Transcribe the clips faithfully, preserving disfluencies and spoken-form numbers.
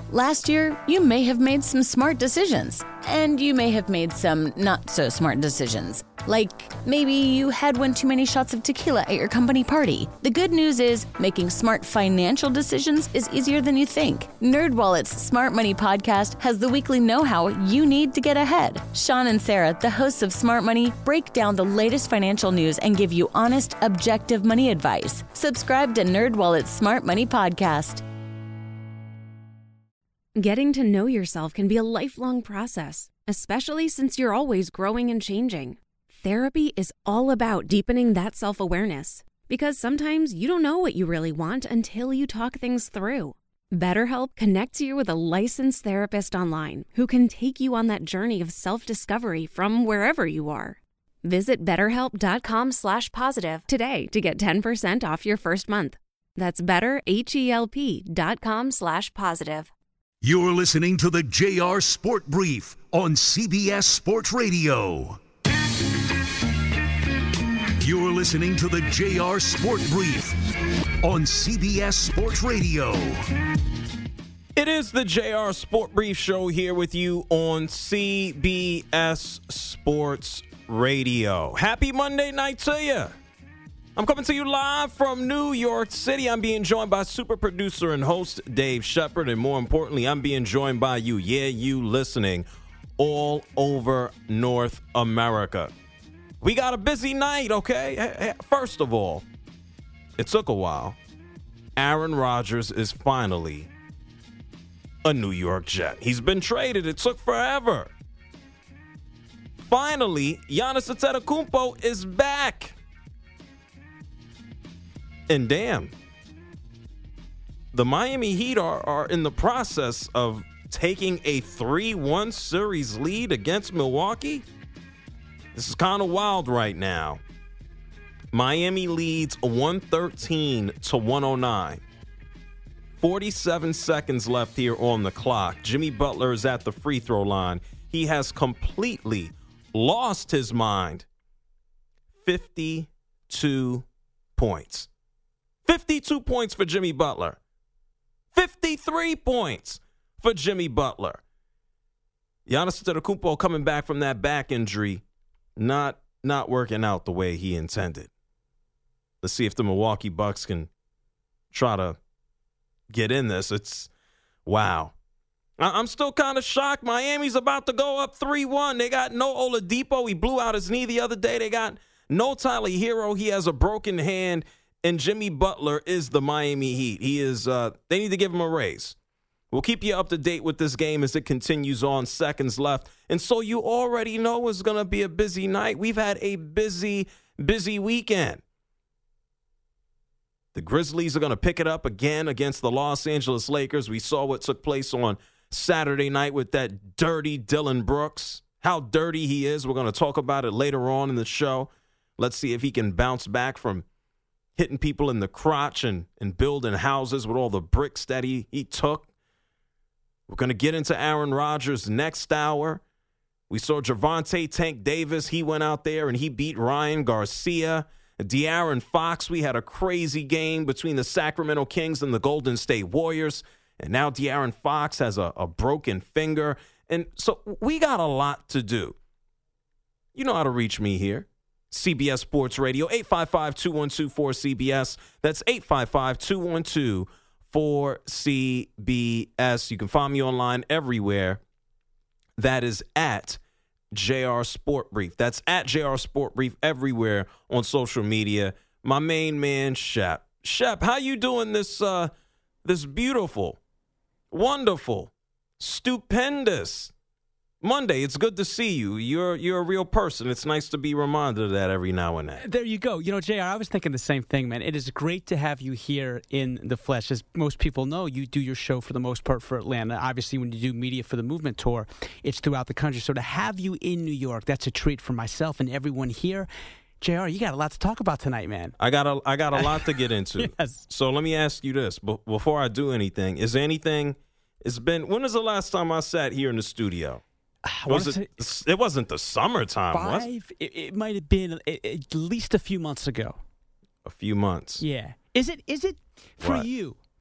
Last year, you may have made some smart decisions, and you may have made some not-so-smart decisions. Like, maybe you had one too many shots of tequila at your company party. The good news is, making smart financial decisions is easier than you think. NerdWallet's Smart Money Podcast has the weekly know-how you need to get ahead. Sean and Sarah, the hosts of Smart Money, break down the latest financial news and give you honest, objective money advice. Subscribe to NerdWallet's Smart Money Podcast. Getting to know yourself can be a lifelong process, especially since you're always growing and changing. Therapy is all about deepening that self-awareness, because sometimes you don't know what you really want until you talk things through. BetterHelp connects you with a licensed therapist online who can take you on that journey of self-discovery from wherever you are. Visit betterhelp.com slash positive today to get ten percent off your first month. That's betterhelp.com slash positive. You're listening to the J R Sport Brief on C B S Sports Radio. You're listening to the J R Sport Brief on C B S Sports Radio. It is the J R Sport Brief show here with you on C B S Sports Radio. Happy Monday night to you. I'm coming to you live from New York City. I'm being joined by super producer and host Dave Shepard, and more importantly, I'm being joined by you, yeah, you listening all over North America. We got a busy night, okay? First of all, it took a while. Aaron Rodgers is finally a New York Jet. He's been traded. It took forever. Finally, Giannis Antetokounmpo is back. And damn, the Miami Heat are, are in the process of taking a three one series lead against Milwaukee. This is kind of wild right now. Miami leads one thirteen to one oh nine. forty-seven seconds left here on the clock. Jimmy Butler is at the free throw line. He has completely lost his mind. fifty-two points. fifty-two points for Jimmy Butler. fifty-three points for Jimmy Butler. Giannis Antetokounmpo coming back from that back injury, not, not working out the way he intended. Let's see if the Milwaukee Bucks can try to get in this. It's, wow. I'm still kind of shocked. Miami's about to go up three one. They got no Oladipo. He blew out his knee the other day. They got no Tyler Hero. He has a broken hand. And Jimmy Butler is the Miami Heat. He is, uh, they need to give him a raise. We'll keep you up to date with this game as it continues on. Seconds left. And so you already know it's going to be a busy night. We've had a busy, busy weekend. The Grizzlies are going to pick it up again against the Los Angeles Lakers. We saw what took place on Saturday night with that dirty Dillon Brooks. How dirty he is. We're going to talk about it later on in the show. Let's see if he can bounce back from hitting people in the crotch and, and building houses with all the bricks that he, he took. We're going to get into Aaron Rodgers next hour. We saw Gervonta Tank Davis. He went out there and he beat Ryan Garcia. De'Aaron Fox, we had a crazy game between the Sacramento Kings and the Golden State Warriors. And now De'Aaron Fox has a, a broken finger. And so we got a lot to do. You know how to reach me here. C B S Sports Radio, eight five five, two one two, four C B S. That's eight five five, two one two, four C B S. You can find me online everywhere. That is at J R Sport Brief. That's at J R Sport Brief everywhere on social media. My main man, Shep. Shep, how you doing this, uh, this beautiful, wonderful, stupendous Monday? It's good to see you. You're you're a real person. It's nice to be reminded of that every now and then. There you go. You know, J R, I was thinking the same thing, man. It is great to have you here in the flesh. As most people know, you do your show for the most part for Atlanta. Obviously, when you do media for the Movement Tour, it's throughout the country. So to have you in New York, that's a treat for myself and everyone here. J R, you got a lot to talk about tonight, man. I got a I got a lot to get into. Yes. So let me ask you this. Be- before I do anything, is there anything, it's been, when was the last time I sat here in the studio? Was it? It wasn't the summertime, five, was it? It, it might have been at, at least a few months ago. A few months. Yeah. Is it? Is it for What? you?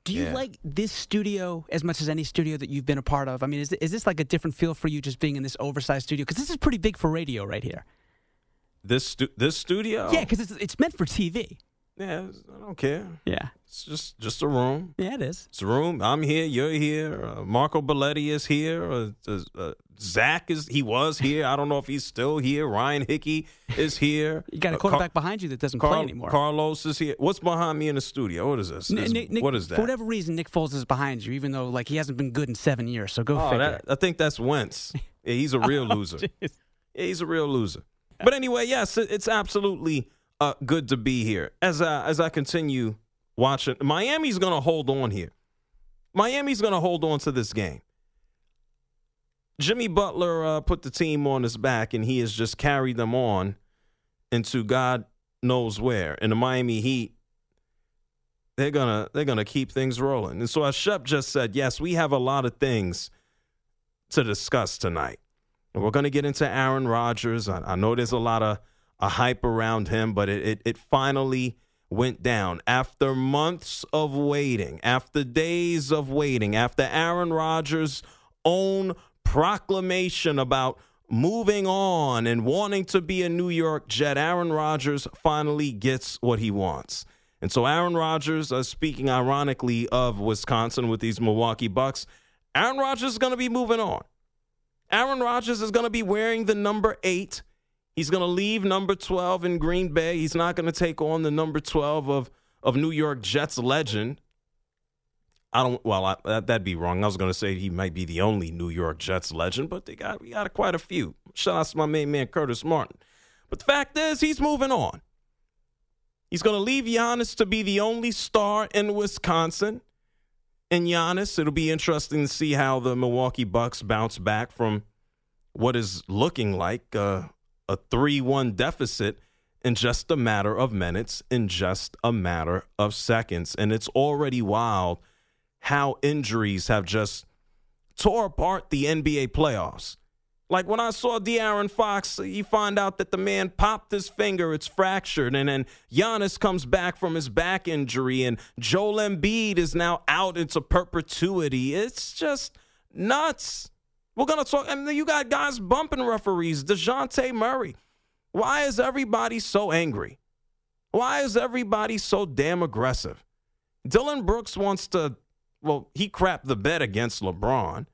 Do you Yeah. like this studio as much as any studio that you've been a part of? I mean, is is this like a different feel for you just being in this oversized studio? Because this is pretty big for radio right here. This stu- this studio? Yeah, because it's, it's meant for T V. Yeah, I don't care. Yeah. It's just just a room. Yeah, it is. It's a room. I'm here. You're here. Uh, Marco Belletti is here. Uh, uh, uh, Zach is. He was here. I don't know if he's still here. Ryan Hickey is here. You got a Uh, quarterback Car- behind you that doesn't Carl- play anymore. Carlos is here. What's behind me in the studio? What is this? N- Is- Nick- Nick- what is that? For whatever reason, Nick Foles is behind you, even though like he hasn't been good in seven years. So go Oh, figure. that, I think that's Wentz. Yeah, he's a real Oh, loser. jeez. Yeah, he's a real loser. But anyway, yes, it, it's absolutely uh, good to be here. As I, as I continue watching, Miami's going to hold on here. Miami's going to hold on to this game. Jimmy Butler uh, put the team on his back, and he has just carried them on into God knows where. And the Miami Heat, they're gonna they're gonna keep things rolling. And so, as Shep just said, yes, we have a lot of things to discuss tonight. And we're gonna get into Aaron Rodgers. I, I know there's a lot of a hype around him, but it, it it finally went down after months of waiting, after days of waiting, after Aaron Rodgers' own proclamation about moving on and wanting to be a New York Jet. Aaron Rodgers finally gets what he wants. And so Aaron Rodgers, uh, speaking ironically of Wisconsin with these Milwaukee Bucks, Aaron Rodgers is going to be moving on. Aaron Rodgers is going to be wearing the number eight. He's going to leave number twelve in Green Bay. He's not going to take on the number twelve of, of New York Jets legend. I don't. Well, I, that, that'd be wrong. I was going to say he might be the only New York Jets legend, but they got we got quite a few. Shout out to my main man Curtis Martin. But the fact is, he's moving on. He's going to leave Giannis to be the only star in Wisconsin. And Giannis, it'll be interesting to see how the Milwaukee Bucks bounce back from what is looking like uh, a three one deficit in just a matter of minutes, in just a matter of seconds. And it's already wild how injuries have just tore apart the N B A playoffs. Like when I saw De'Aaron Fox, you find out that the man popped his finger, it's fractured, and then Giannis comes back from his back injury, and Joel Embiid is now out into perpetuity. It's just nuts. We're going to talk, and you got guys bumping referees. DeJounte Murray. Why is everybody so angry? Why is everybody so damn aggressive? Dylan Brooks wants to, well, he crapped the bed against LeBron.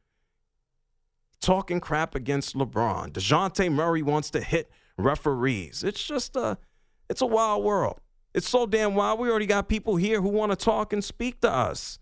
Talking crap against LeBron. DeJounte Murray wants to hit referees. It's just a, it's a wild world. It's so damn wild. We already got people here who want to talk and speak to us.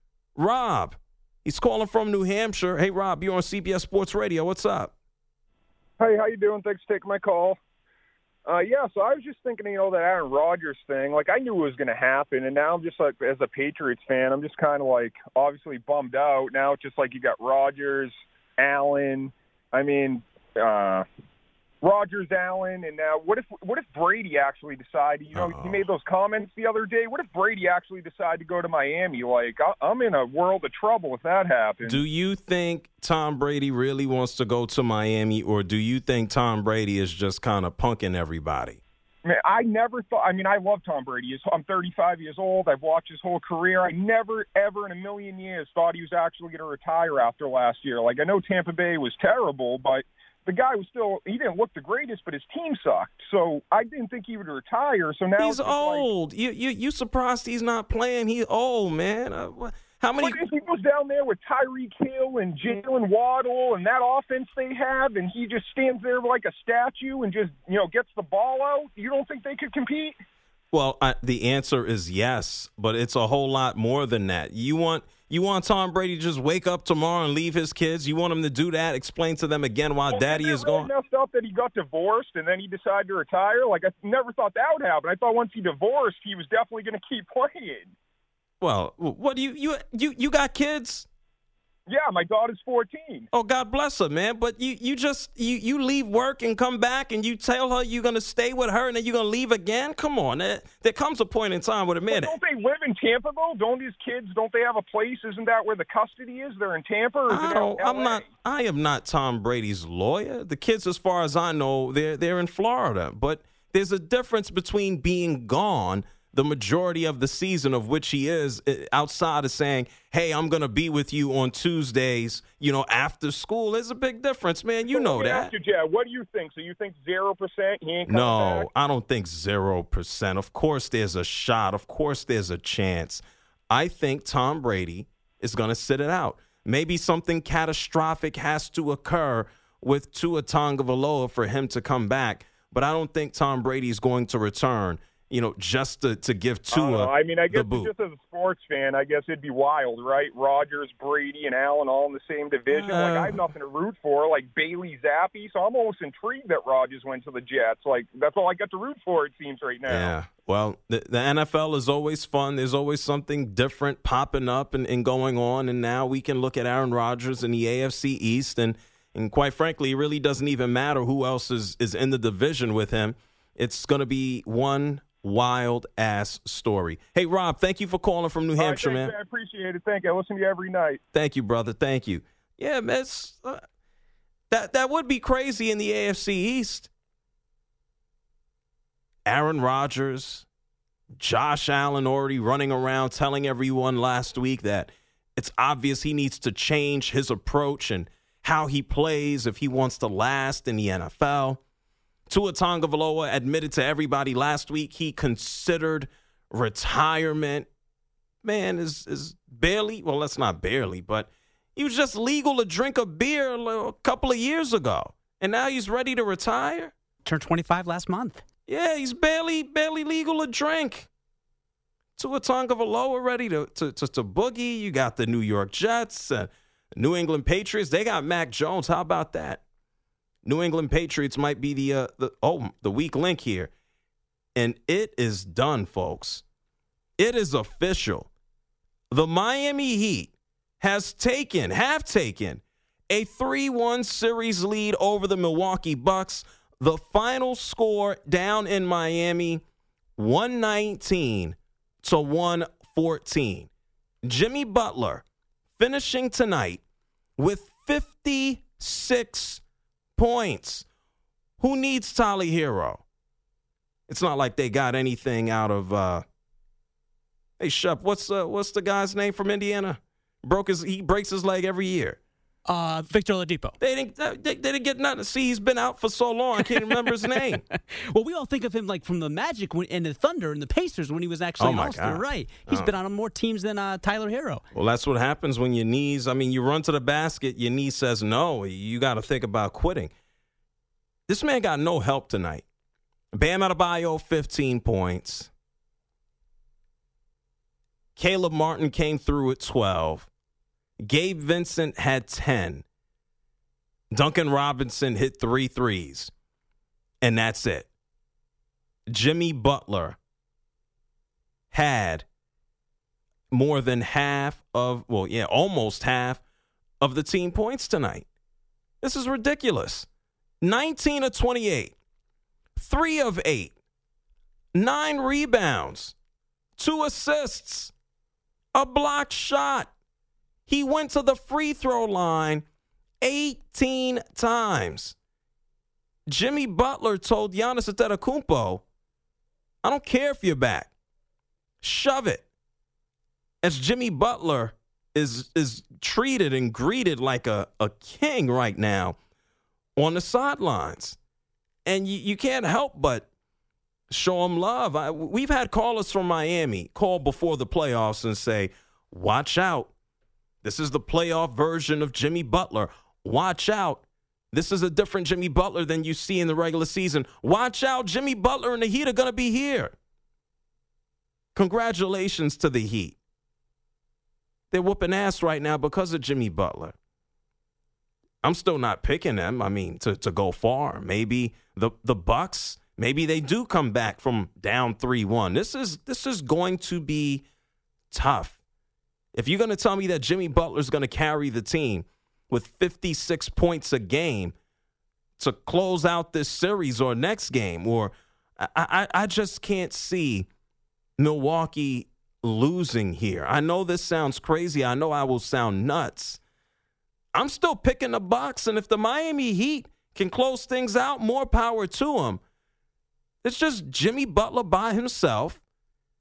Rob, he's calling from New Hampshire. Hey, Rob, you're on C B S Sports Radio. What's up? Hey, how you doing? Thanks for taking my call. Uh, yeah, so I was just thinking, you know, that Aaron Rodgers thing. Like, I knew it was going to happen, and now I'm just like, as a Patriots fan, I'm just kind of like, obviously bummed out. Now it's just like you got Rodgers, Allen. I mean, uh, Rodgers, Allen, and now what if what if Brady actually decided? You know, Uh-oh. he made those comments the other day. What if Brady actually decided to go to Miami? Like, I, I'm in a world of trouble if that happens. Do you think Tom Brady really wants to go to Miami, or do you think Tom Brady is just kind of punking everybody? Man, I never thought. I mean, I love Tom Brady. I'm thirty-five years old. I've watched his whole career. I never, ever in a million years thought he was actually going to retire after last year. Like, I know Tampa Bay was terrible, but the guy was still, he didn't look the greatest, but his team sucked. So I didn't think he would retire. So now He's old. Like, you you you surprised he's not playing? He's old, man. Uh, what, how many? Look, he goes down there with Tyreek Hill and Jalen Waddle and that offense they have, and he just stands there like a statue and just, you know, gets the ball out. You don't think they could compete? Well, I, the answer is yes, but it's a whole lot more than that. You want you want Tom Brady to just wake up tomorrow and leave his kids? You want him to do that? Explain to them again why well, Daddy is really gone? Messed up that he got divorced and then he decided to retire. Like, I never thought that would happen. I thought once he divorced, he was definitely going to keep playing. Well, what do you you you you got kids? Yeah, my daughter's fourteen. Oh, God bless her, man. But you, you just you, you leave work and come back and you tell her you're gonna stay with her and then you're gonna leave again. Come on, there, there comes a point in time with a minute. But don't they live in Tampa though? Don't his kids? Don't they have a place? Isn't that where the custody is? They're in Tampa. Or is I it don't, L A? I'm not. I am not Tom Brady's lawyer. The kids, as far as I know, they're they're in Florida. But there's a difference between being gone the majority of the season, of which he is, outside of saying, hey, I'm going to be with you on Tuesdays, you know, after school. There's a big difference, man. You so know that. You, Jed, what do you think? So you think zero percent? He ain't coming No, back? I don't think zero percent. Of course there's a shot. Of course there's a chance. I think Tom Brady is going to sit it out. Maybe something catastrophic has to occur with Tua Tagovailoa for him to come back. But I don't think Tom Brady is going to return, you know, just to, to give Tua I, I mean, I guess the boot. just as a sports fan, I guess it'd be wild, right? Rodgers, Brady, and Allen all in the same division. Uh, like, I have nothing to root for, like Bailey Zappi. So I'm almost intrigued that Rodgers went to the Jets. Like, that's all I got to root for, it seems, right now. Yeah. Well, the, the N F L is always fun. There's always something different popping up and, and going on. And now we can look at Aaron Rodgers in the A F C East. And, and quite frankly, it really doesn't even matter who else is, is in the division with him. It's going to be one wild-ass story. Hey, Rob, thank you for calling from New Hampshire, All right, thanks, man. I appreciate it. Thank you. I listen to you every night. Thank you, brother. Thank you. Yeah, man, it's, uh, that, that would be crazy in the A F C East. Aaron Rodgers, Josh Allen already running around telling everyone last week that it's obvious he needs to change his approach and how he plays if he wants to last in the N F L. Tua Tagovailoa admitted to everybody last week he considered retirement. Man, is is barely, well, that's not barely, but he was just legal to drink a beer a couple of years ago, and now he's ready to retire? Turned twenty-five last month. Yeah, he's barely barely legal to drink. Tua Tagovailoa ready to, to, to, to boogie. You got the New York Jets, uh, New England Patriots. They got Mac Jones. How about that? New England Patriots might be the, uh, the oh the weak link here. And it is done, folks. It is official. The Miami Heat has taken, have taken, a three one series lead over the Milwaukee Bucks. The final score down in Miami, one nineteen to one fourteen. Jimmy Butler finishing tonight with fifty-six points. Who needs Tyler Hero? It's not like they got anything out of. Uh, hey, Shep, what's uh, what's the guy's name from Indiana? Broke his he breaks his leg every year. Uh, Victor Oladipo. They didn't. They, they didn't get nothing. See, he's been out for so long. I can't remember his name. Well, we all think of him like from the Magic when, and the Thunder and the Pacers when he was actually Oh, an my All-Star. God. Right. He's Oh. been on more teams than uh, Tyler Hero. Well, that's what happens when your knees. I mean, you run to the basket. Your knee says no. You got to think about quitting. This man got no help tonight. Bam Adebayo, fifteen points. Caleb Martin came through at twelve. Gabe Vincent had ten. Duncan Robinson hit three threes. And that's it. Jimmy Butler had more than half of, well, yeah, almost half of the team points tonight. This is ridiculous. nineteen of twenty-eight. Three of eight. Nine rebounds. Two assists. A blocked shot. He went to the free throw line eighteen times. Jimmy Butler told Giannis Antetokounmpo, I don't care if you're back. Shove it. As Jimmy Butler is is treated and greeted like a, a king right now on the sidelines. And you, you can't help but show him love. I, we've had callers from Miami call before the playoffs and say, watch out. This is the playoff version of Jimmy Butler. Watch out. This is a different Jimmy Butler than you see in the regular season. Watch out. Jimmy Butler and the Heat are going to be here. Congratulations to the Heat. They're whooping ass right now because of Jimmy Butler. I'm still not picking them, I mean, to, to go far. Maybe the, the Bucks, maybe they do come back from down three one. This is this is going to be tough. If you're going to tell me that Jimmy Butler's going to carry the team with fifty-six points a game to close out this series or next game, or I, I, I just can't see Milwaukee losing here. I know this sounds crazy. I know I will sound nuts. I'm still picking the Bucks, and if the Miami Heat can close things out, more power to them. It's just Jimmy Butler by himself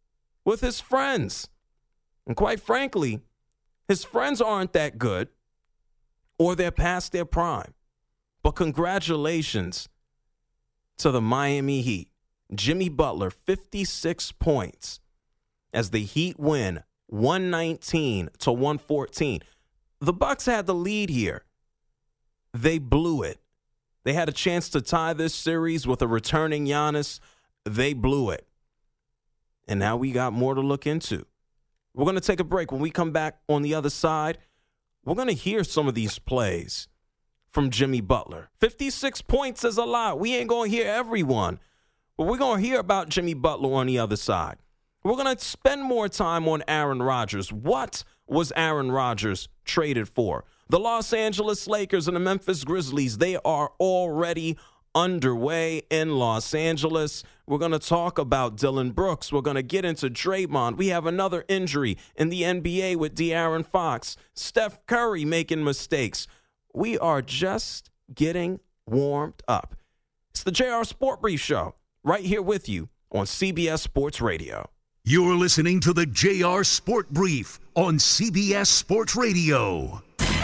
with his friends. And quite frankly, his friends aren't that good or they're past their prime. But congratulations to the Miami Heat. Jimmy Butler, fifty-six points as the Heat win one nineteen to one fourteen. The Bucks had the lead here. They blew it. They had a chance to tie this series with a returning Giannis. They blew it. And now we got more to look into. We're going to take a break. When we come back on the other side, we're going to hear some of these plays from Jimmy Butler. fifty-six points is a lot. We ain't going to hear everyone. But we're going to hear about Jimmy Butler on the other side. We're going to spend more time on Aaron Rodgers. What was Aaron Rodgers traded for? The Los Angeles Lakers and the Memphis Grizzlies, they are already underway in Los Angeles. We're going to talk about Dillon Brooks. We're going to get into Draymond. We have another injury in the N B A with De'Aaron Fox. Steph Curry making mistakes. We are just getting warmed up. It's the J R Sport Brief Show right here with you on C B S Sports Radio. You're listening to the J R Sport Brief on C B S Sports Radio.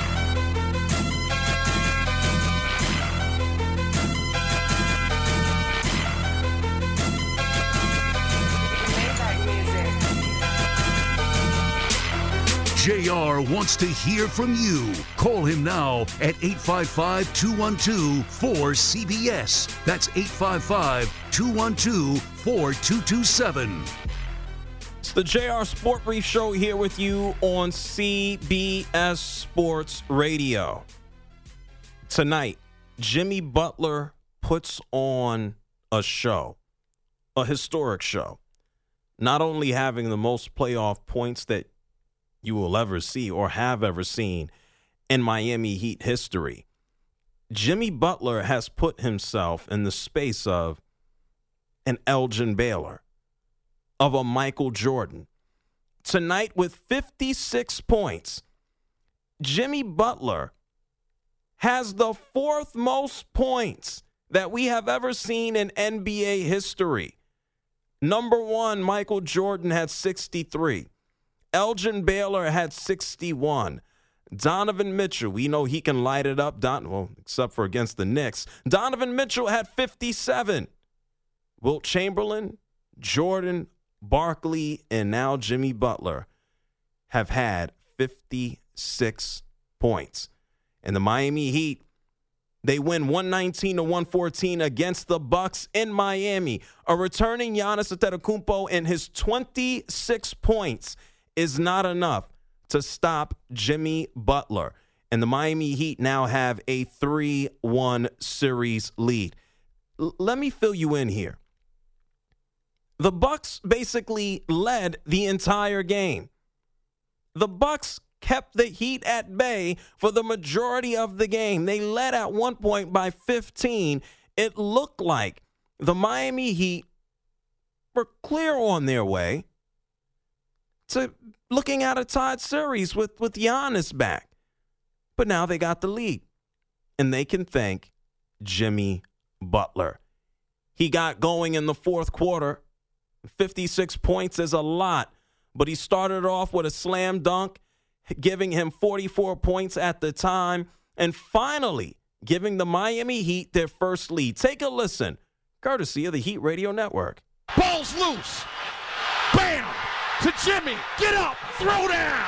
J R wants to hear from you. Call him now at eight five five, two one two, four C B S. That's eight five five, two one two, four two two seven. It's the J R Sport Brief Show here with you on C B S Sports Radio. Tonight, Jimmy Butler puts on a show, a historic show. Not only having the most playoff points that you will ever see or have ever seen in Miami Heat history, Jimmy Butler has put himself in the space of an Elgin Baylor, of a Michael Jordan. Tonight with fifty-six points, Jimmy Butler has the fourth most points that we have ever seen in N B A history. Number one, Michael Jordan had sixty-three. Elgin Baylor had sixty-one. Donovan Mitchell, we know he can light it up, Don, well, except for against the Knicks. Donovan Mitchell had fifty-seven. Wilt Chamberlain, Jordan, Barkley, and now Jimmy Butler have had fifty-six points. And the Miami Heat, they win one nineteen to one fourteen against the Bucks in Miami. A returning Giannis Antetokounmpo and his twenty-six points is not enough to stop Jimmy Butler. And the Miami Heat now have a three one series lead. L- let me fill you in here. The Bucks basically led the entire game. The Bucks kept the Heat at bay for the majority of the game. They led at one point by fifteen. It looked like the Miami Heat were clear on their way to looking at a tied series with, with Giannis back. But now they got the lead. And they can thank Jimmy Butler. He got going in the fourth quarter. fifty-six points is a lot. But he started off with a slam dunk, giving him forty-four points at the time. And finally, giving the Miami Heat their first lead. Take a listen, courtesy of the Heat Radio Network. Ball's loose. Bam! To Jimmy. Get up. Throw down.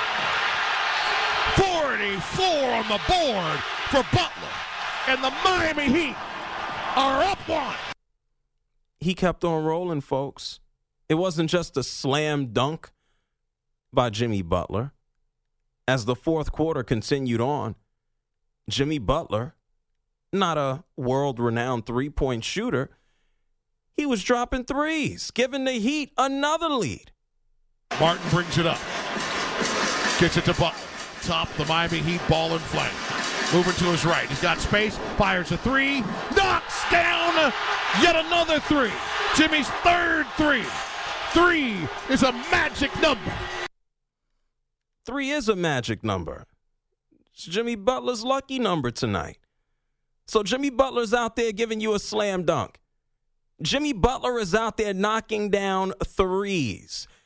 forty-four on the board for Butler. And the Miami Heat are up one. He kept on rolling, folks. It wasn't just a slam dunk by Jimmy Butler. As the fourth quarter continued on, Jimmy Butler, not a world-renowned three-point shooter, he was dropping threes, giving the Heat another lead. Martin brings it up. Gets it to Butler. Top the Miami Heat, ball in flank. Moving to his right. He's got space. Fires a three. Knocks down yet another three. Jimmy's third three. Three is a magic number. Three is a magic number. It's Jimmy Butler's lucky number tonight. So Jimmy Butler's out there giving you a slam dunk. Jimmy Butler is out there knocking down threes.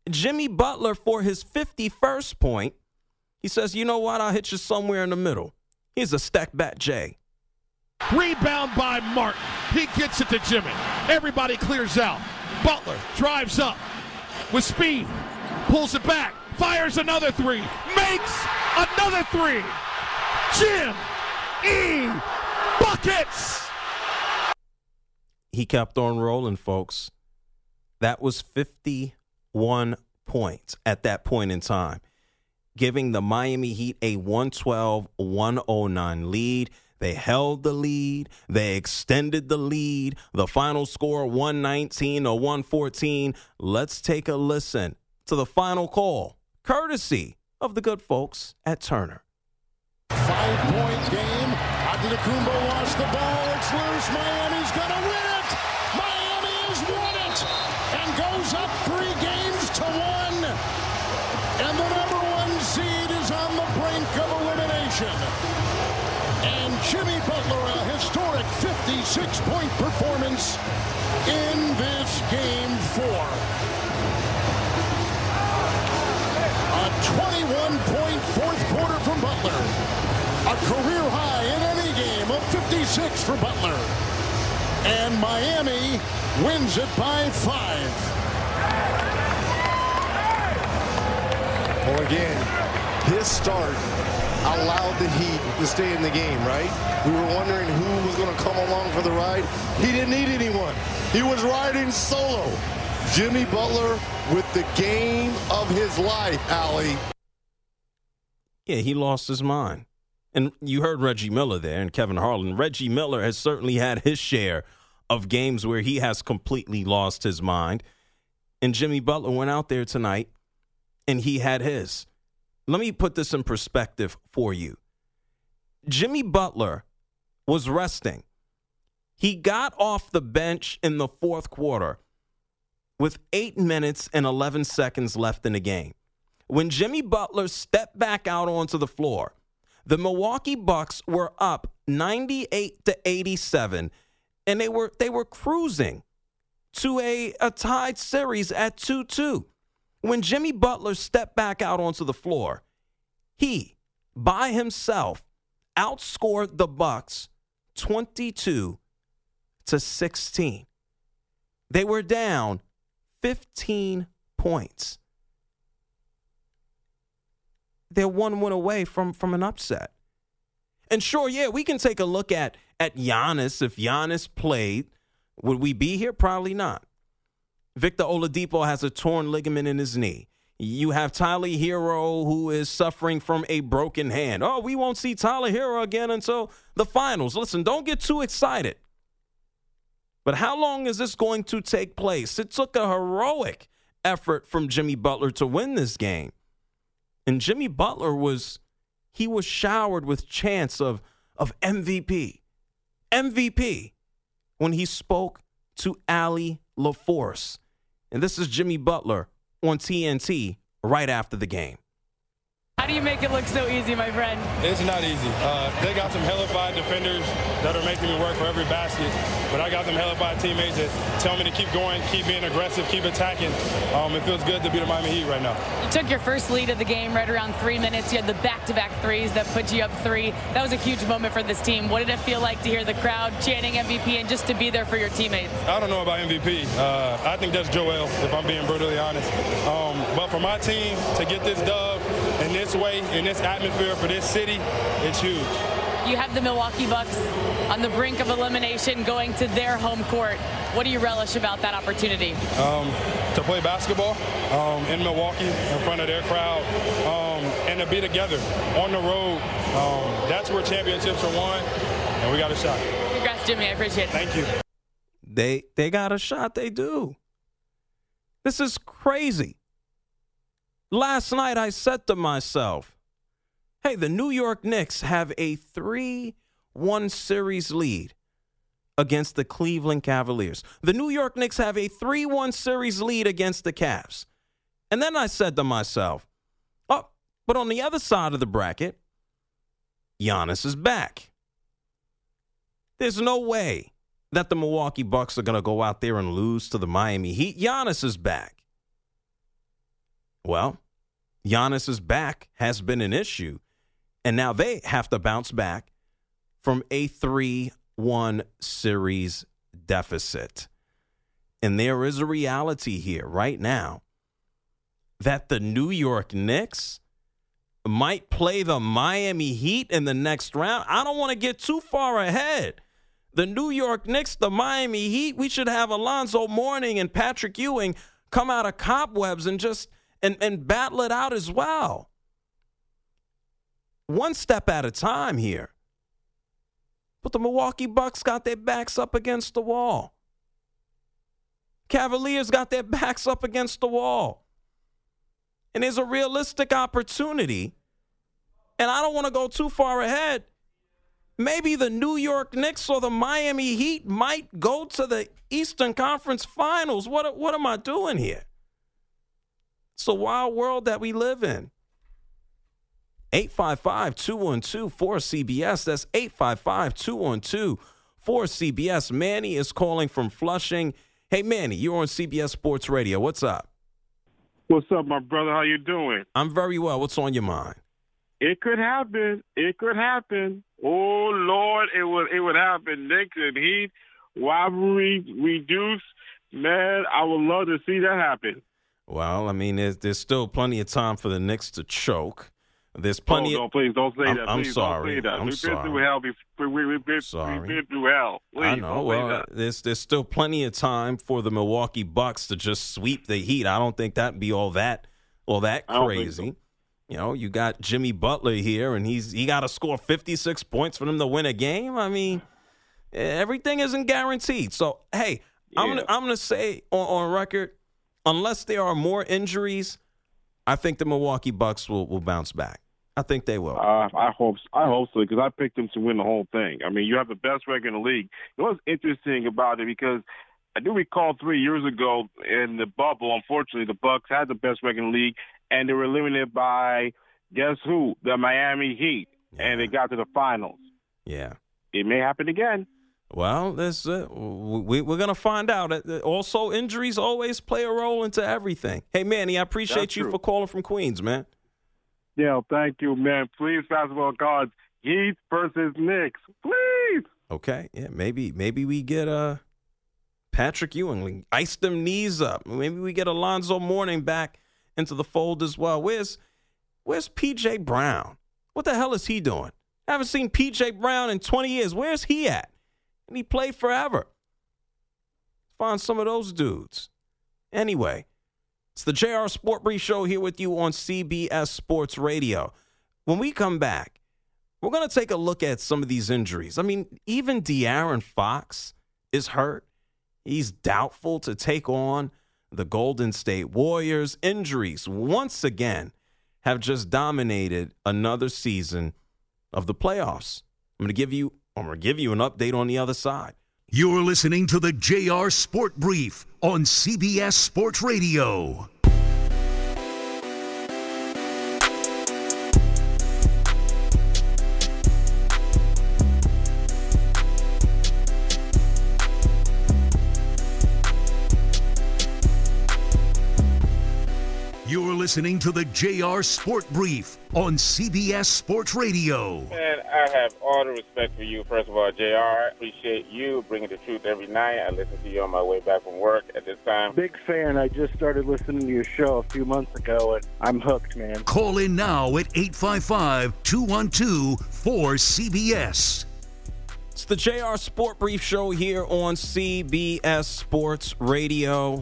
Jimmy Butler, for his fifty-first point, he says, you know what? I'll hit you somewhere in the middle. Here's a step back J. Rebound by Martin. He gets it to Jimmy. Everybody clears out. Butler drives up with speed. Pulls it back. Fires another three. Makes another three. Jim E. Buckets. He kept on rolling, folks. That was fifty-one points at that point in time, giving the Miami Heat a one twelve to one oh nine lead. They held the lead. They extended the lead. The final score, one nineteen to one fourteen. Let's take a listen to the final call, courtesy of the good folks at Turner. Five-point game. Antetokounmpo lost the ball. It's loose. Miami's going to win it. Miami has won it and goes up three games to one. And the number one seed is on the brink of elimination. And Jimmy Butler, a historic fifty-six point performance in this game four. A twenty-one point fourth quarter from Butler. A career high in any game of fifty-six for Butler. And Miami wins it by five. Well, again, his start allowed the Heat to stay in the game, right? We were wondering who was going to come along for the ride. He didn't need anyone. He was riding solo. Jimmy Butler with the game of his life, Allie. Yeah, he lost his mind. And you heard Reggie Miller there and Kevin Harlan. Reggie Miller has certainly had his share of games where he has completely lost his mind. And Jimmy Butler went out there tonight and he had his. Let me put this in perspective for you. Jimmy Butler was resting. He got off the bench in the fourth quarter with eight minutes and eleven seconds left in the game. When Jimmy Butler stepped back out onto the floor, the Milwaukee Bucks were up ninety-eight to eighty-seven, and they were they were cruising to a, a tied series at two two. When Jimmy Butler stepped back out onto the floor, he, by himself, outscored the Bucks twenty-two to sixteen. They were down fifteen points. They're one win away from, from an upset. And sure, yeah, we can take a look at, at Giannis. If Giannis played, would we be here? Probably not. Victor Oladipo has a torn ligament in his knee. You have Tyler Hero, who is suffering from a broken hand. Oh, we won't see Tyler Hero again until the finals. Listen, don't get too excited. But how long is this going to take place? It took a heroic effort from Jimmy Butler to win this game. And Jimmy Butler was, he was showered with chants of, of M V P. M V P when he spoke to Allie LaForce. And this is Jimmy Butler on T N T right after the game. How do you make it look so easy, my friend? It's not easy. Uh, they got some hellified defenders that are making me work for every basket, but I got some hellified teammates that tell me to keep going, keep being aggressive, keep attacking. Um, it feels good to be the Miami Heat right now. You took your first lead of the game right around three minutes. You had the back-to-back threes that put you up three. That was a huge moment for this team. What did it feel like to hear the crowd chanting M V P and just to be there for your teammates? I don't know about M V P. Uh, I think that's Joel, if I'm being brutally honest. Um, but for my team to get this dub in this way, in this atmosphere for this city, it's huge. You have the Milwaukee Bucks on the brink of elimination going to their home court. What do you relish about that opportunity? Um, to play basketball um, in Milwaukee in front of their crowd um, and to be together on the road. Um, that's where championships are won, and we got a shot. Congrats, Jimmy. I appreciate it. Thank you. They, they got a shot. They do. This is crazy. Last night I said to myself, hey, the New York Knicks have a three one series lead against the Cleveland Cavaliers. The New York Knicks have a three one series lead against the Cavs. And then I said to myself, oh, but on the other side of the bracket, Giannis is back. There's no way that the Milwaukee Bucks are going to go out there and lose to the Miami Heat. Giannis is back. Well, Giannis's back has been an issue, and now they have to bounce back from a three one series deficit. And there is a reality here right now that the New York Knicks might play the Miami Heat in the next round. I don't want to get too far ahead. The New York Knicks, the Miami Heat, we should have Alonzo Mourning and Patrick Ewing come out of cobwebs and just and, and battle it out as well. One step at a time here. But the Milwaukee Bucks got their backs up against the wall. Cavaliers got their backs up against the wall. And there's a realistic opportunity, and I don't want to go too far ahead. Maybe the New York Knicks or the Miami Heat might go to the Eastern Conference Finals. What, what am I doing here? It's a wild world that we live in. eight five five, two one two, four C B S. That's eight five five, two one two, four C B S. Manny is calling from Flushing. Hey, Manny, you're on C B S Sports Radio. What's up? What's up, my brother? How you doing? I'm very well. What's on your mind? It could happen. It could happen. Oh, Lord, it would it would happen. Knicks and Heat, rivalry reduced. Man, I would love to see that happen. Well, I mean, there's, there's still plenty of time for the Knicks to choke. There's plenty. Oh, no, please don't say I'm, that. I'm please sorry. Don't say that. I'm we've sorry. been through hell. Before. We, we've, been, sorry. we've been through hell. Please I know. don't Well, say that. there's there's still plenty of time for the Milwaukee Bucks to just sweep the Heat. I don't think that'd be all that all that I don't crazy. think so. You know, you got Jimmy Butler here, and he's he got to score fifty-six points for them to win a game. I mean, everything isn't guaranteed. So, hey, Yeah. I'm gonna I'm gonna say on, on record, unless there are more injuries, I think the Milwaukee Bucks will will bounce back. I think they will. Uh, I hope I hope so, because I picked them to win the whole thing. I mean, you have the best record in the league. You know what's interesting about it, because I do recall three years ago in the bubble, unfortunately, the Bucks had the best record in the league, and they were eliminated by, guess who? The Miami Heat, Yeah. and they got to the finals. Yeah. It may happen again. Well, this uh, we, we're going to find out. Also, injuries always play a role into everything. Hey, Manny, I appreciate That's you true. for calling from Queens, man. Yeah, thank you, man. Please, basketball cards, Heat versus Knicks. Please. Okay, yeah, maybe maybe we get uh, Patrick Ewing, ice them knees up. Maybe we get Alonzo Mourning back into the fold as well. Where's Where's P J Brown? What the hell is he doing? I haven't seen P J Brown in twenty years. Where's he at? And he played forever. Find some of those dudes. Anyway, it's the J R Sport Brief Show here with you on C B S Sports Radio. When we come back, we're going to take a look at some of these injuries. I mean, even De'Aaron Fox is hurt. He's doubtful to take on the Golden State Warriors. Injuries, once again, have just dominated another season of the playoffs. I'm going to give you, I'm going to give you an update on the other side. You're listening to the J R Sport Brief on C B S Sports Radio. You're listening to the J R Sport Brief on C B S Sports Radio. Man, I have all the respect for you. First of all, J R, I appreciate you bringing the truth every night. I listen to you on my way back from work at this time. Big fan. I just started listening to your show a few months ago, and I'm hooked, man. Call in now at eight five five, two one two, four C B S. It's the J R Sport Brief Show here on C B S Sports Radio.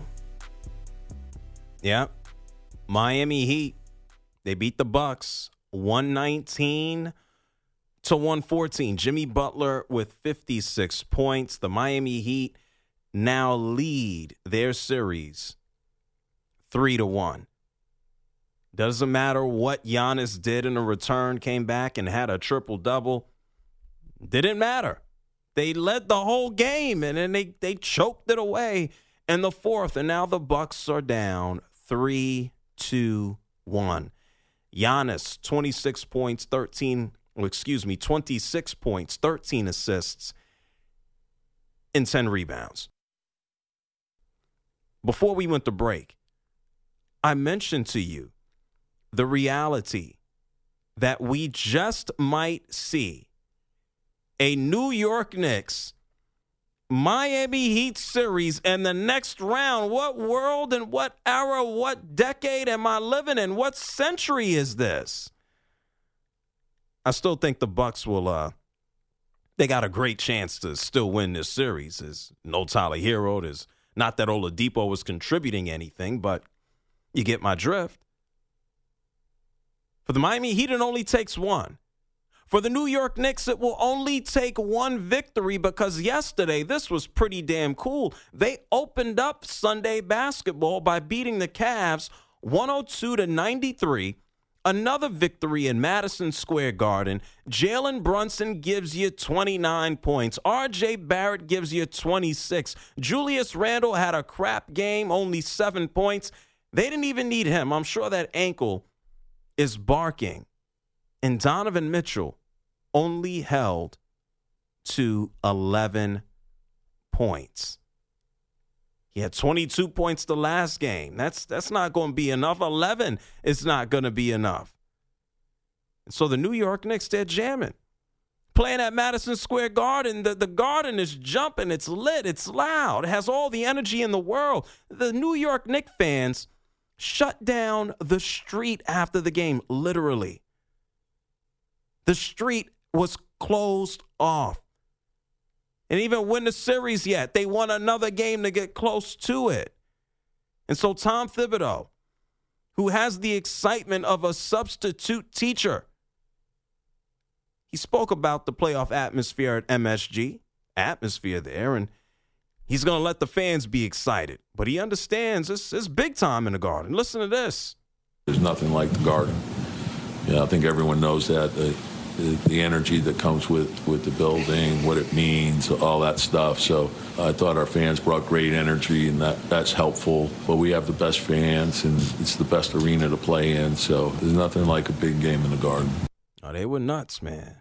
Yeah. Miami Heat, they beat the Bucks one nineteen to one fourteen. Jimmy Butler with fifty-six points. The Miami Heat now lead their series three to one. Doesn't matter what Giannis did in a return, came back and had a triple-double. Didn't matter. They led the whole game, and then they, they choked it away in the fourth, and now the Bucks are down three two one. Giannis, twenty-six points, thirteen, well, excuse me, twenty-six points, thirteen assists, and ten rebounds. Before we went to break, I mentioned to you the reality that we just might see a New York Knicks Miami Heat series in the next round. What world and what era, what decade am I living in? What century is this? I still think the Bucks will, uh, they got a great chance to still win this series. There's no Tyler Hero. There's not that Oladipo was contributing anything, but you get my drift. For the Miami Heat, it only takes one. For the New York Knicks, it will only take one victory because yesterday, this was pretty damn cool. They opened up Sunday basketball by beating the Cavs one oh two to ninety-three. Another victory in Madison Square Garden. Jalen Brunson gives you twenty-nine points. R J Barrett gives you twenty-six. Julius Randle had a crap game, only seven points. They didn't even need him. I'm sure that ankle is barking. And Donovan Mitchell only held to eleven points. He had twenty-two points the last game. That's that's not going to be enough. eleven is not going to be enough. And so the New York Knicks, they're jamming. Playing at Madison Square Garden, the, the garden is jumping. It's lit. It's loud. It has all the energy in the world. The New York Knicks fans shut down the street after the game, literally. The street was closed off. And even win the series yet, they won another game to get close to it. And so Tom Thibodeau, who has the excitement of a substitute teacher, he spoke about the playoff atmosphere at M S G, atmosphere there, and he's going to let the fans be excited. But he understands it's, it's big time in the Garden. Listen to this. There's nothing like the Garden. Yeah, I think everyone knows that. The, the, the energy that comes with, with the building, what it means, all that stuff. So I thought our fans brought great energy, and that, that's helpful. But we have the best fans, and it's the best arena to play in. So there's nothing like a big game in the Garden. Oh, they were nuts, man.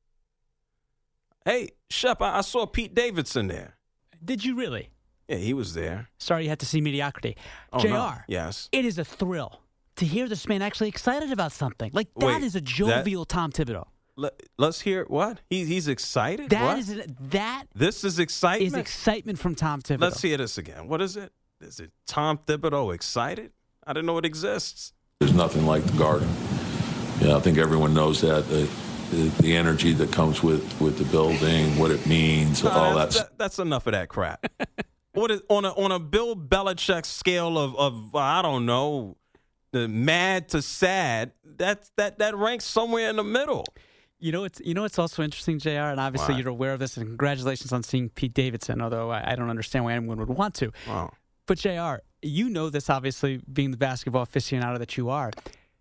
Hey, Shep, I, I saw Pete Davidson there. Did you really? Yeah, he was there. Sorry you had to see mediocrity. Oh, J R, no. Yes. It is a thrill to hear this man actually excited about something. Like, that Wait, is a jovial that, Tom Thibodeau. Let, let's hear what? He, he's excited? That what? is that This is excitement? is excitement from Tom Thibodeau. Let's hear this again. What is it? Is it Tom Thibodeau excited? I didn't know it exists. There's nothing like the Garden. Yeah, I think everyone knows that. The, the, the energy that comes with, with the building, what it means, no, all that's, that. that. That's enough of that crap. What is on a on a Bill Belichick scale of of I don't know, the mad to sad? That's that that ranks somewhere in the middle. You know, it's you know it's also interesting, J R, and obviously Why? You're aware of this, and congratulations on seeing Pete Davidson, although I, I don't understand why anyone would want to. Wow. But, J R, you know this, obviously, being the basketball aficionado that you are.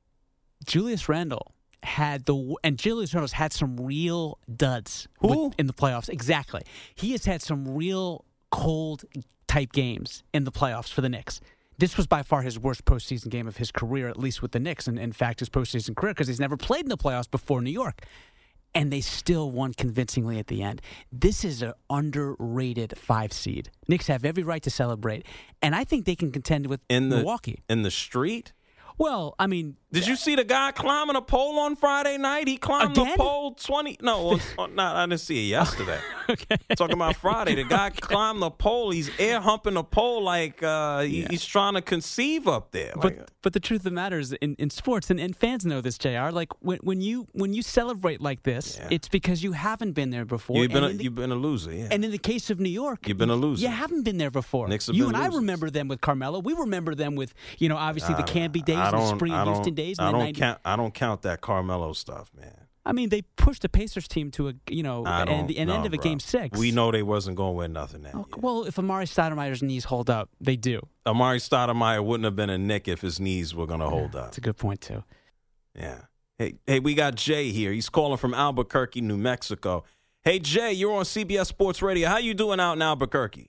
Julius Randle had the – and Julius Randle's had some real duds Who? with, in the playoffs. Exactly. He has had some real cold-type games in the playoffs for the Knicks. This was by far his worst postseason game of his career, at least with the Knicks, and in fact his postseason career, because he's never played in the playoffs before New York. And they still won convincingly at the end. This is an underrated five seed. Knicks have every right to celebrate, and I think they can contend with in the, Milwaukee. In the street? Well, I mean... Did you see the guy climbing a pole on Friday night? He climbed Again? the pole twenty... No, well, no, I didn't see it yesterday. Okay. Talking about Friday. The guy climbed the pole. He's air humping the pole like uh, he, Yeah. he's trying to conceive up there. Like, But but the truth of the matter is, in, in sports, and, and fans know this, J R, like when, when you when you celebrate like this, Yeah. it's because you haven't been there before. you've been a, and in the- you've been a loser, yeah. And in the case of New York, You've been a loser. You haven't been there before. Knicks have you been and losers. I remember them with Carmelo. We remember them with, you know, obviously the I- Canby days I and the don't- Spring I of don't- Houston days. I And the don't ninety count. I don't count that Carmelo stuff, man. I mean, they pushed the Pacers team to a, you know, I and don't the an know, end of a bro. game six. We know they wasn't going to win nothing that Oh, year. well, if Amari Stoudemire's knees hold up, they do. Amari Stoudemire wouldn't have been a Knick if his knees were going to hold up. That's a good point too. Yeah. Hey, hey, we got Jay here. He's calling from Albuquerque, New Mexico. Hey, Jay, you're on C B S Sports Radio. How you doing out in Albuquerque?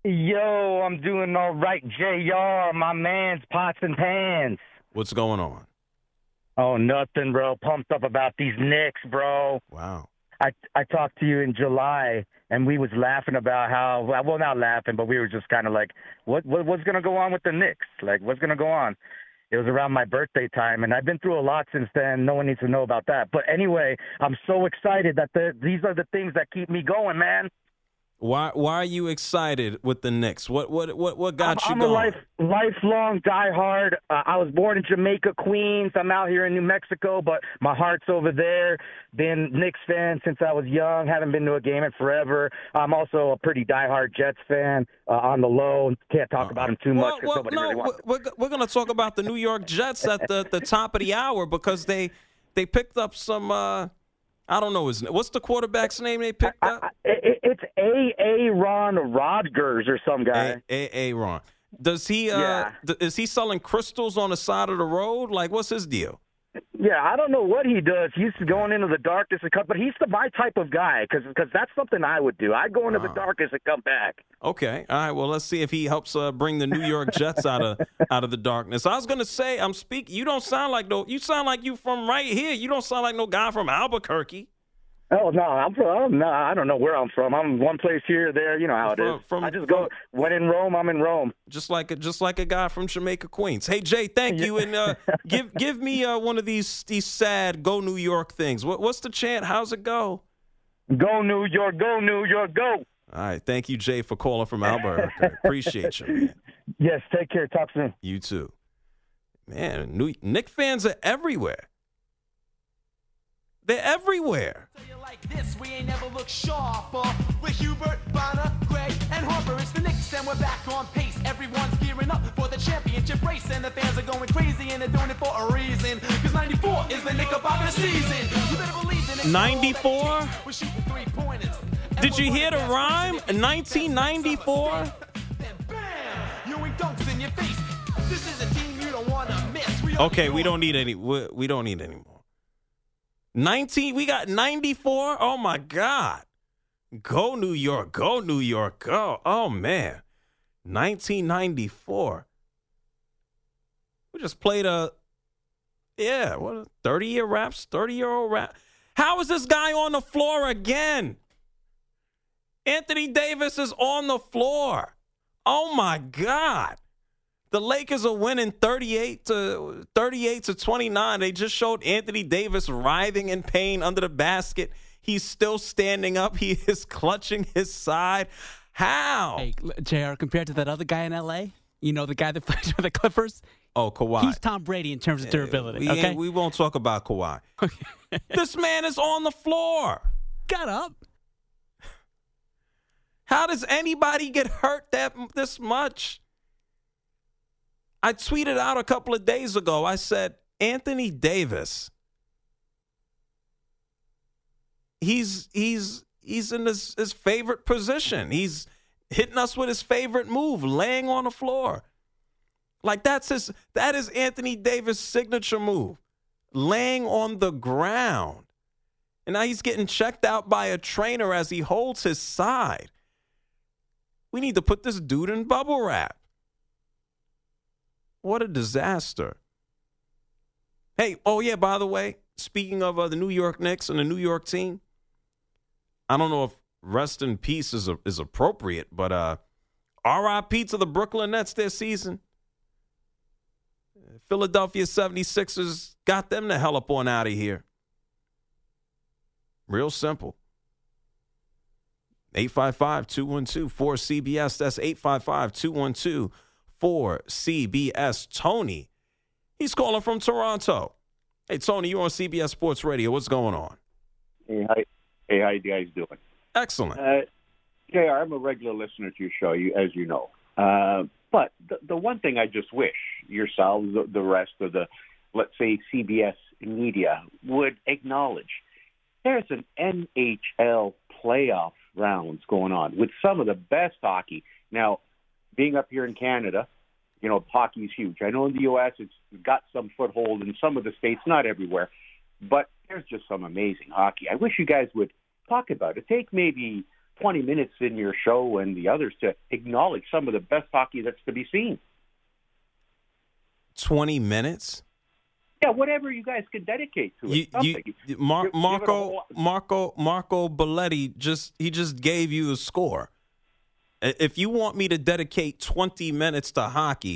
Yo, I'm doing all right, J R, my man's pots and pans. What's going on? Oh, nothing, bro. Pumped up about these Knicks, bro. Wow. I I talked to you in July, and we was laughing about how, well, not laughing, but we were just kind of like, what, what what's going to go on with the Knicks? Like, what's going to go on? It was around my birthday time, and I've been through a lot since then. No one needs to know about that. But anyway, I'm so excited that the, these are the things that keep me going, man. Why Why are you excited with the Knicks? What what what what got I'm, you I'm going? a life, lifelong diehard. Uh, I was born in Jamaica, Queens. I'm out here in New Mexico, but my heart's over there. Been Knicks fan since I was young. Haven't been to a game in forever. I'm also a pretty diehard Jets fan uh, on the low. Can't talk uh, about them too much because well, nobody no, really wants. We're, we're going to talk about the New York Jets at the, the top of the hour because they they picked up some. Uh, I don't know his name. What's the quarterback's name they picked up? I, I, it, it's A. A. Ron Rodgers or some guy. A. A. Ron. Does he? Uh, yeah. th- is he selling crystals on the side of the road? Like, what's his deal? Yeah, I don't know what he does. He's going into the darkness and come, but he's the my type of guy because that's something I would do. I'd go into uh, the darkness and come back. Okay, all right. Well, let's see if he helps uh, bring the New York Jets out of out of the darkness. I was gonna say, I'm speaking. You don't sound like no. You sound like you from right here. You don't sound like no guy from Albuquerque. Oh no, I'm from. No, I don't know where I'm from. I'm one place here, there. You know how it from, is. From, I just go. When in Rome, I'm in Rome. Just like a just like a guy from Jamaica, Queens. Hey Jay, thank you, and uh, give give me uh, one of these these sad "Go New York" things. What what's the chant? How's it go? Go New York, go New York, go. All right, thank you, Jay, for calling from Albuquerque. Appreciate you, man. Yes, take care. Talk soon. You too, man. New Knick fans are everywhere. They're everywhere. Like this, we ain't never looked sharper. With Hubert, Bonner, Gray, and Harper, it's the Knicks, and we're back on pace. Everyone's gearing up for the championship race, and the fans are going crazy, and they're doing it for a reason. Because ninety-four is the Knickerbocker season. You better believe the Knicks. ninety-four? We're shooting three pointers. Did you hear the rhyme? nineteen ninety-four? And bam! Ewing dunks in your face. This is a team you don't want to miss. We okay, we don't need any. We, we don't need any more. nineteen, we got ninety-four. Oh my God. Go New York. Go New York. Go. Oh man. nineteen ninety-four. We just played a, yeah, what a thirty year raps, thirty year old rap. How is this guy on the floor again? Anthony Davis is on the floor. Oh my God. The Lakers are winning thirty-eight to thirty-eight to twenty-nine. They just showed Anthony Davis writhing in pain under the basket. He's still standing up. He is clutching his side. How? Hey, J R, compared to that other guy in L A, you know, the guy that plays for the Clippers? Oh, Kawhi. He's Tom Brady in terms of durability. Yeah, we, okay? we won't talk about Kawhi. This man is on the floor. Got up. How does anybody get hurt that this much? I tweeted out a couple of days ago, I said, Anthony Davis, he's he's he's in his, his favorite position. He's hitting us with his favorite move, laying on the floor. Like that's his that is Anthony Davis' signature move, laying on the ground. And now he's getting checked out by a trainer as he holds his side. We need to put this dude in bubble wrap. What a disaster. Hey, oh yeah, by the way, speaking of uh, the New York Knicks and the New York team, I don't know if rest in peace is, a, is appropriate, but uh, R I P to the Brooklyn Nets this season. Philadelphia seventy-sixers got them the hell up on out of here. Real simple. eight five five, two one two, four C B S. That's eight five five, two one two, four C B S. Tony, he's calling from Toronto. Hey, Tony, you're on C B S Sports Radio. What's going on? Hey, how, hey, how you guys doing? Excellent. Uh, J R, I'm a regular listener to your show, you, as you know. Uh, but the, the one thing I just wish yourselves, the, the rest of the, let's say, C B S media would acknowledge there's an N H L playoff rounds going on with some of the best hockey. Now, being up here in Canada, you know, hockey is huge. I know in the U S it's got some foothold in some of the states, not everywhere, but there's just some amazing hockey. I wish you guys would talk about it. Take maybe twenty minutes in your show and the others to acknowledge some of the best hockey that's to be seen. twenty minutes? Yeah, whatever you guys can dedicate to it. You, you, Mar- give, Marco, give Marco, Marco Belletti just he just gave you a score. If you want me to dedicate twenty minutes to hockey,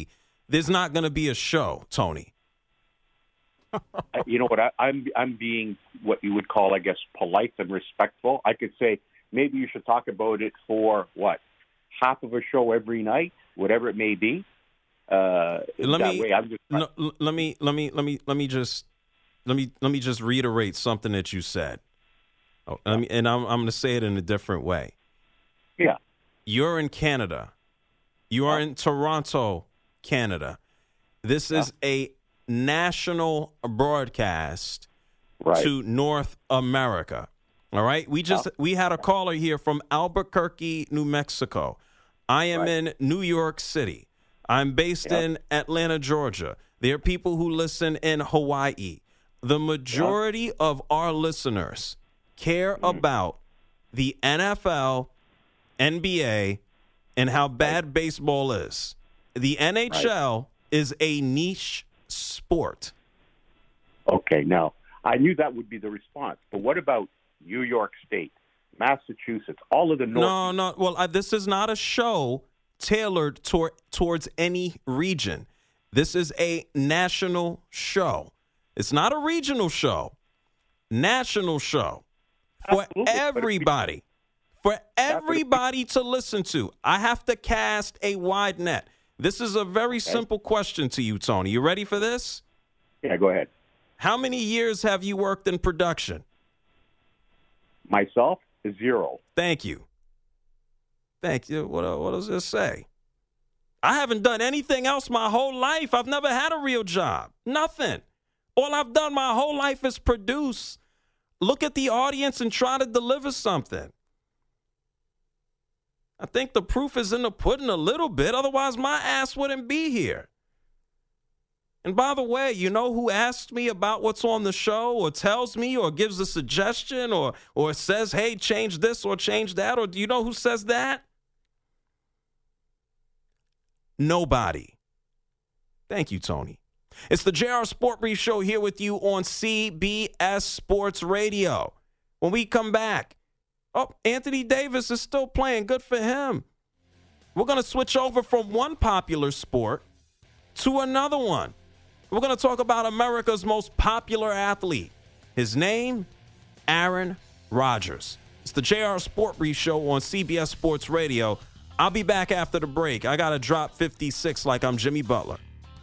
there's not going to be a show, Tony. You know what? I, I'm I'm being what you would call, I guess, polite and respectful. I could say maybe you should talk about it for what, half of a show every night, whatever it may be. Uh, let that me way, I'm just no, let me let me let me let me just let me let me just reiterate something that you said. Oh, let me, and I'm I'm going to say it in a different way. Yeah, you're in Canada. You are in Toronto, Canada. This is yeah. a national broadcast right. to North America. All right. We just yeah. we had a caller here from Albuquerque, New Mexico. I am right. in New York City. I'm based yeah. in Atlanta, Georgia. There are people who listen in Hawaii. The majority yeah. of our listeners care mm. about the N F L, N B A, and how bad right. baseball is. The N H L right. is a niche sport. Okay, now, I knew that would be the response, but what about New York State, Massachusetts, all of the North? No, no, well, uh, this is not a show tailored toward, towards any region. This is a national show. It's not a regional show. National show. For Absolutely. everybody. For everybody to listen to. I have to cast a wide net. This is a very okay. simple question to you, Tony. You ready for this? Yeah, go ahead. How many years have you worked in production? Myself, zero. Thank you. Thank you. What, what does this say? I haven't done anything else my whole life. I've never had a real job. Nothing. All I've done my whole life is produce. Look at the audience and try to deliver something. I think the proof is in the pudding a little bit. Otherwise, my ass wouldn't be here. And by the way, you know who asks me about what's on the show or tells me or gives a suggestion or or says, hey, change this or change that? Or do you know who says that? Nobody. Thank you, Tony. It's the J R Sport Brief Show here with you on C B S Sports Radio. When we come back, oh, Anthony Davis is still playing. Good for him. We're going to switch over from one popular sport to another one. We're going to talk about America's most popular athlete. His name, Aaron Rodgers. It's the J R Sport Brief Show on C B S Sports Radio. I'll be back after the break. I got to drop fifty-six like I'm Jimmy Butler.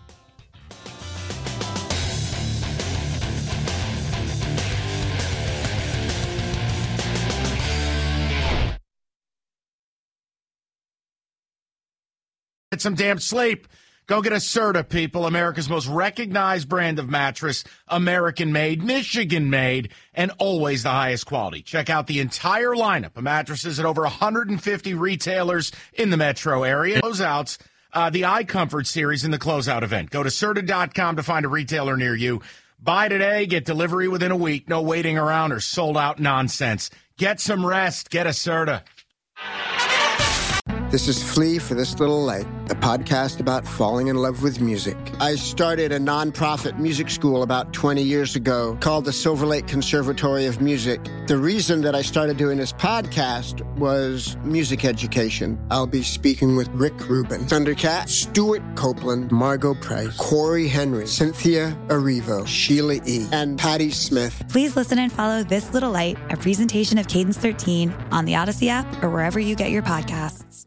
Get some damn sleep. Go get a Serta, people, America's most recognized brand of mattress, American-made, Michigan-made, and always the highest quality. Check out the entire lineup of mattresses at over one hundred fifty retailers in the metro area. Closeouts, uh, the iComfort series in the closeout event. Go to Serta dot com to find a retailer near you. Buy today, get delivery within a week. No waiting around or sold-out nonsense. Get some rest. Get a Serta. This is Flea for This Little Light, the podcast about falling in love with music. I started a nonprofit music school about twenty years ago called the Silver Lake Conservatory of Music. The reason that I started doing this podcast was music education. I'll be speaking with Rick Rubin, Thundercat, Stuart Copeland, Margot Price, Corey Henry, Cynthia Erivo, Sheila E., and Patti Smith. Please listen and follow This Little Light, a presentation of Cadence thirteen on the Odyssey app or wherever you get your podcasts.